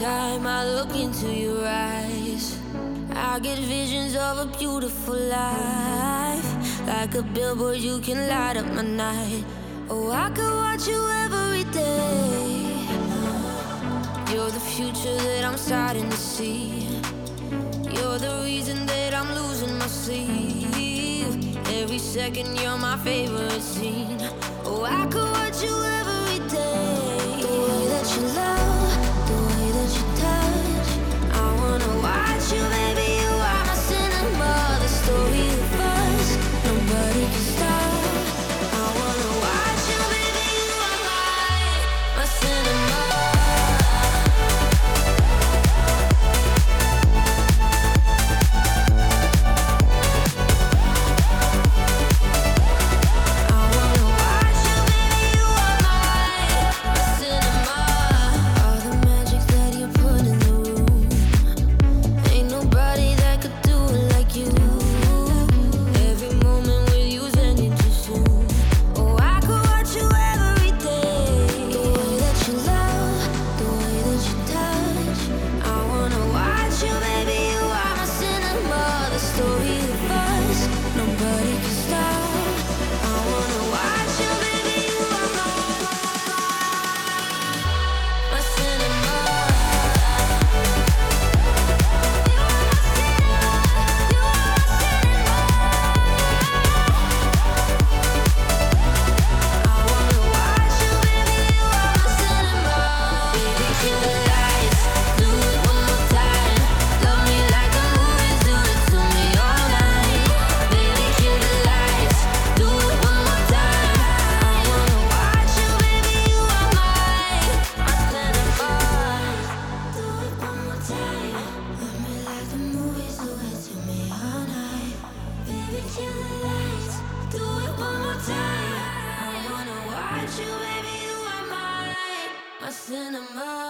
time I look into your eyes, I get visions of a beautiful life. Like a billboard, you can light up my night. Oh, I could watch you every day. You're the future that I'm starting to see. You're the reason that I'm losing my sleep. Every second you're my favorite scene. Oh, I could watch you every day. The way that you love, the way that you touch, I wanna watch you, baby. You are my cinema, the story of us, nobody can stop. I wanna watch you, baby. You are my cinema. Cinema.